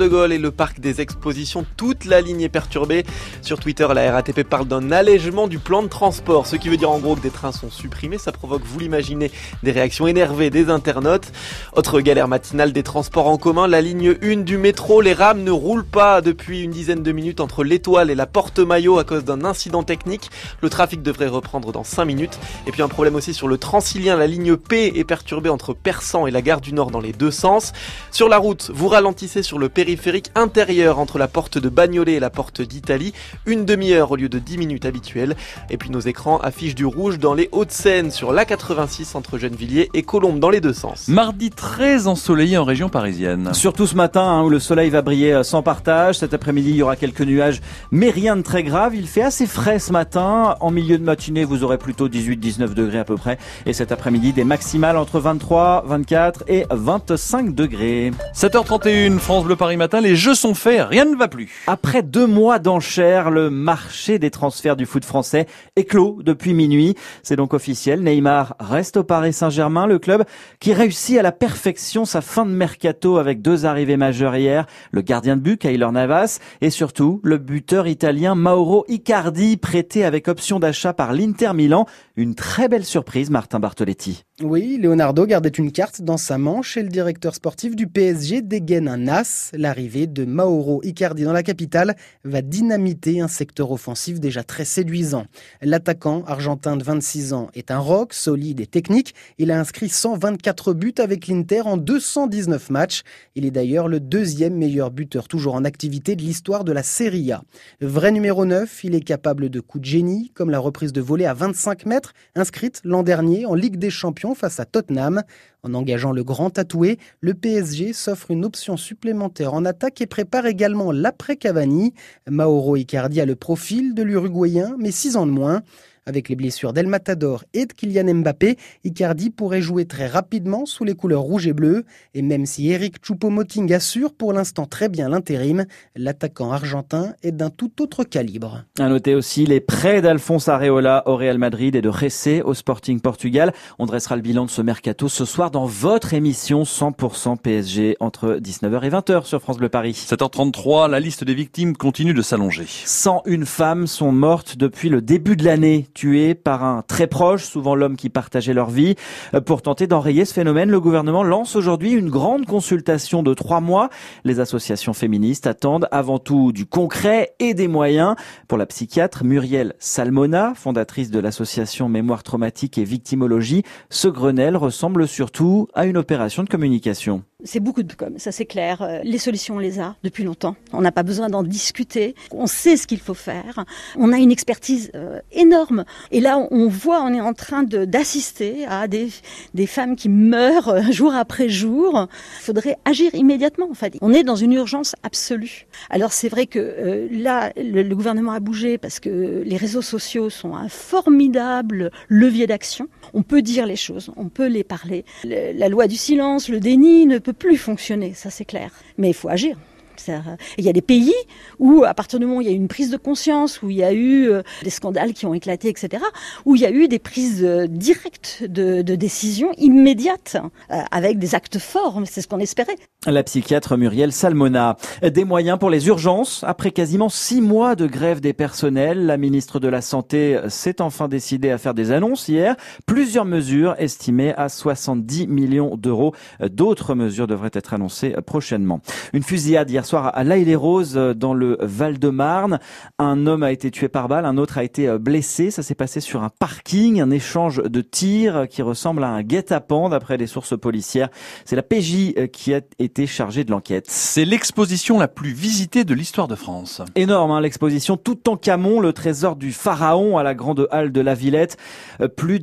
de Gaulle et le parc des expositions. Toute la ligne est perturbée. Sur Twitter, la RATP parle d'un allègement du plan de transport, ce qui veut dire en gros que des trains sont supprimés. Ça provoque, vous l'imaginez, des réactions énervées des internautes. Autre galère matinale des transports en commun, la ligne 1 du métro. Les rames ne roulent pas depuis une dizaine de minutes entre l'Étoile et la Porte-Maillot à cause d'un incident technique. Le trafic devrait reprendre dans 5 minutes. Et puis un problème aussi sur le Transilien, la ligne P est perturbée entre Persan et la gare du Nord dans les deux sens. Sur la route, vous ralentissez sur le périphérique intérieur entre la porte de Bagnolet et la porte d'Italie, une demi-heure au lieu de 10 minutes habituelles. Et puis nos écrans affichent du rouge dans les Hauts-de-Seine sur l'A86 entre Gennevilliers et Colombes dans les deux sens. Mardi très ensoleillé en région parisienne. Surtout ce matin où le soleil va briller sans partage. Cet après-midi, il y aura quelques nuages, mais rien de très grave. Il fait assez frais ce matin. En milieu de matinée, vous aurez plutôt 18-19 degrés à peu près. Et cet après-midi, des maximales entre 23, 24 et 25 degrés. 7h31, France Bleu Paris Matin, les jeux sont faits, rien ne va plus. Après 2 mois d'enchères, le marché des transferts du foot français est clos depuis minuit. C'est donc officiel, Neymar reste au Paris Saint-Germain, le club qui réussit à la perfection sa fin de mercato avec 2 arrivées majeures hier, le gardien de but Keylor Navas et surtout le buteur italien Mauro Icardi, prêté avec option d'achat par l'Inter Milan. Une très belle surprise, Martin Bartoletti. Oui, Leonardo gardait une carte dans sa manche et le directeur sportif du PSG dégaine un as. L'arrivée de Mauro Icardi dans la capitale va dynamiter un secteur offensif déjà très séduisant. L'attaquant argentin de 26 ans est un roc, solide et technique. Il a inscrit 124 buts avec l'Inter en 219 matchs. Il est d'ailleurs le 2e meilleur buteur toujours en activité de l'histoire de la Serie A. Vrai numéro 9, il est capable de coups de génie, comme la reprise de volée à 25 mètres, inscrite l'an dernier en Ligue des Champions face à Tottenham. En engageant le grand tatoué, le PSG s'offre une option supplémentaire en attaque et prépare également l'après-Cavani. Mauro Icardi a le profil de l'Uruguayen, mais 6 ans de moins. Avec les blessures d'El Matador et de Kylian Mbappé, Icardi pourrait jouer très rapidement sous les couleurs rouges et bleues. Et même si Eric Choupo-Moting assure pour l'instant très bien l'intérim, l'attaquant argentin est d'un tout autre calibre. À noter aussi les prêts d'Alphonse Areola au Real Madrid et de Ressé au Sporting Portugal. On dressera le bilan de ce mercato ce soir dans votre émission 100% PSG entre 19h et 20h sur France Bleu Paris. 7h33, la liste des victimes continue de s'allonger. 101 femmes sont mortes depuis le début de l'année, tuées par un très proche, souvent l'homme qui partageait leur vie. Pour tenter d'enrayer ce phénomène, le gouvernement lance aujourd'hui une grande consultation de 3 mois. Les associations féministes attendent avant tout du concret et des moyens. Pour la psychiatre Muriel Salmona, fondatrice de l'association Mémoire Traumatique et Victimologie, ce Grenelle ressemble surtout à une opération de communication. C'est beaucoup de com, ça c'est clair. Les solutions, on les a depuis longtemps. On n'a pas besoin d'en discuter. On sait ce qu'il faut faire. On a une expertise énorme. Et là, on voit, on est en train d'assister à des femmes qui meurent jour après jour. Il faudrait agir immédiatement, en fait. On est dans une urgence absolue. Alors c'est vrai que là, le gouvernement a bougé parce que les réseaux sociaux sont un formidable levier d'action. On peut dire les choses, on peut les parler. La loi du silence, le déni ne peut plus fonctionner, ça c'est clair. Mais il faut agir. Il y a des pays où, à partir du moment où il y a eu une prise de conscience, où il y a eu des scandales qui ont éclaté, etc., où il y a eu des prises directes de décisions immédiates, avec des actes forts, c'est ce qu'on espérait. La psychiatre Muriel Salmona. Des moyens pour les urgences. Après quasiment 6 mois de grève des personnels, la ministre de la Santé s'est enfin décidée à faire des annonces hier. Plusieurs mesures estimées à 70 millions d'euros. D'autres mesures devraient être annoncées prochainement. Une fusillade hier soir à L'Haÿ-les-Roses dans le Val-de-Marne. Un homme a été tué par balle, un autre a été blessé. Ça s'est passé sur un parking, un échange de tirs qui ressemble à un guet-apens d'après des sources policières. C'est la PJ qui a été chargée de l'enquête. C'est l'exposition la plus visitée de l'histoire de France. Énorme, l'exposition Toutankhamon, le trésor du pharaon à la grande halle de la Villette. Plus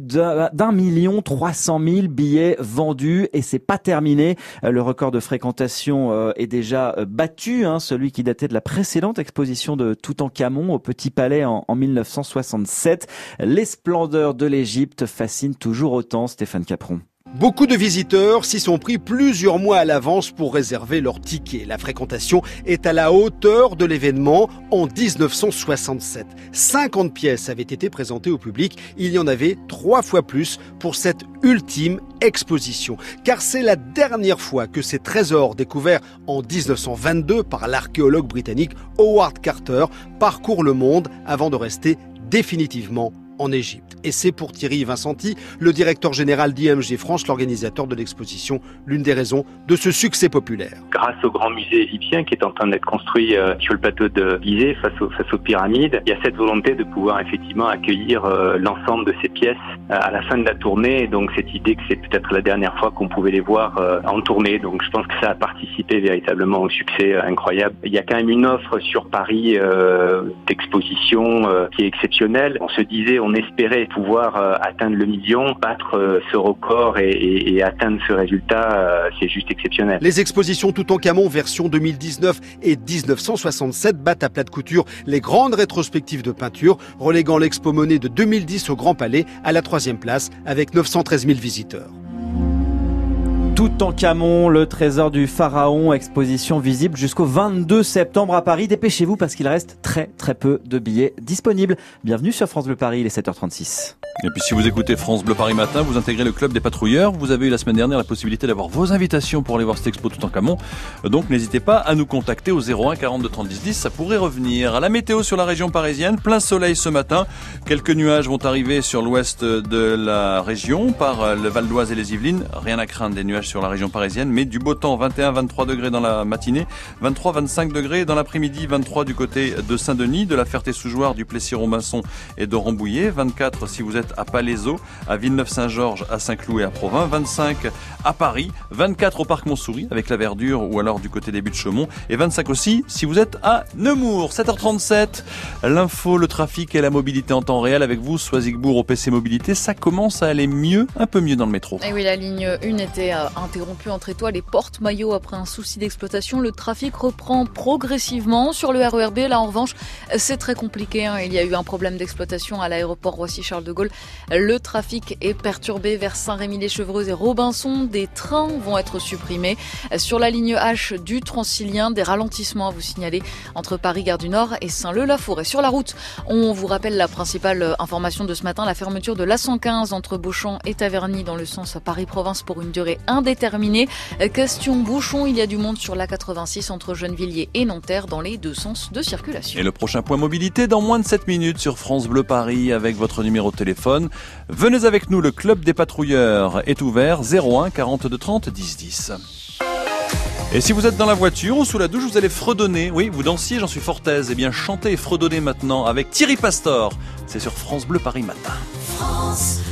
d'1,3 million billets vendus et c'est pas terminé. Le record de fréquentation est déjà battu, celui qui datait de la précédente exposition de Toutankhamon au Petit Palais en 1967. Les splendeurs de l'Égypte fascinent toujours autant, Stéphane Capron. Beaucoup de visiteurs s'y sont pris plusieurs mois à l'avance pour réserver leur ticket. La fréquentation est à la hauteur de l'événement en 1967. 50 pièces avaient été présentées au public. Il y en avait 3 fois plus pour cette ultime exposition. Car c'est la dernière fois que ces trésors découverts en 1922 par l'archéologue britannique Howard Carter parcourent le monde avant de rester définitivement en Égypte. Et c'est pour Thierry Vincenti, le directeur général d'IMG France, l'organisateur de l'exposition, l'une des raisons de ce succès populaire. Grâce au grand musée égyptien qui est en train d'être construit sur le plateau de Gizeh face aux pyramides, il y a cette volonté de pouvoir effectivement accueillir l'ensemble de ces pièces à la fin de la tournée. Donc cette idée que c'est peut-être la dernière fois qu'on pouvait les voir en tournée. Donc je pense que ça a participé véritablement au succès incroyable. Il y a quand même une offre sur Paris d'exposition qui est exceptionnelle. On se disait, on espérait pouvoir atteindre le million, battre ce record et atteindre ce résultat, c'est juste exceptionnel. Les expositions Toutankhamon version 2019 et 1967 battent à plat de couture les grandes rétrospectives de peinture, reléguant l'Expo Monet de 2010 au Grand Palais à la 3e place avec 913 000 visiteurs. Toutankhamon, le trésor du pharaon, exposition visible jusqu'au 22 septembre à Paris. Dépêchez-vous parce qu'il reste très peu de billets disponibles. Bienvenue sur France Bleu Paris, il est 7h36. Et puis si vous écoutez France Bleu Paris Matin, vous intégrez le club des patrouilleurs. Vous avez eu la semaine dernière la possibilité d'avoir vos invitations pour aller voir cette expo Toutankhamon. Donc n'hésitez pas à nous contacter au 01 42 30 10 10, ça pourrait revenir. À la météo sur la région parisienne, plein soleil ce matin. Quelques nuages vont arriver sur l'ouest de la région par le Val d'Oise et les Yvelines. Rien à craindre des nuages sur la région parisienne, mais du beau temps, 21-23 degrés dans la matinée, 23-25 degrés dans l'après-midi, 23 du côté de Saint-Denis, de la Ferté-sous-Jouarre, du Plessis-Robinson et de Rambouillet, 24 si vous êtes à Palaiseau, à Villeneuve-Saint-Georges, à Saint-Cloud et à Provins, 25 à Paris, 24 au Parc Montsouris avec la Verdure ou alors du côté des Buttes-Chaumont et 25 aussi si vous êtes à Nemours. 7h37, l'info, le trafic et la mobilité en temps réel avec vous, Soisigbourg au PC Mobilité, ça commence à aller mieux, un peu mieux dans le métro. Et oui, la ligne 1 était interrompue entre Étoile et Porte-Maillot après un souci d'exploitation. Le trafic reprend progressivement sur le RER B. Là, en revanche, c'est très compliqué. Il y a eu un problème d'exploitation à l'aéroport Roissy-Charles de Gaulle. Le trafic est perturbé vers Saint-Rémy-lès-Chevreuse et Robinson. Des trains vont être supprimés. Sur la ligne H du Transilien, des ralentissements à vous signaler entre Paris, Gare du Nord et Saint-Leu-la-Forêt. Sur la route, on vous rappelle la principale information de ce matin, la fermeture de l'A115 entre Beauchamp et Taverny dans le sens Paris-Province pour une durée indéterminée. Question bouchon, il y a du monde sur l'A86 entre Gennevilliers et Nanterre dans les deux sens de circulation. Et le prochain point mobilité dans moins de 7 minutes sur France Bleu Paris avec votre numéro de téléphone. Venez avec nous, le club des patrouilleurs est ouvert 01 42 30 10 10. Et si vous êtes dans la voiture ou sous la douche, vous allez fredonner. Oui, vous dansiez, j'en suis fort aise. Eh bien, chantez et fredonnez maintenant avec Thierry Pastor. C'est sur France Bleu Paris Matin. France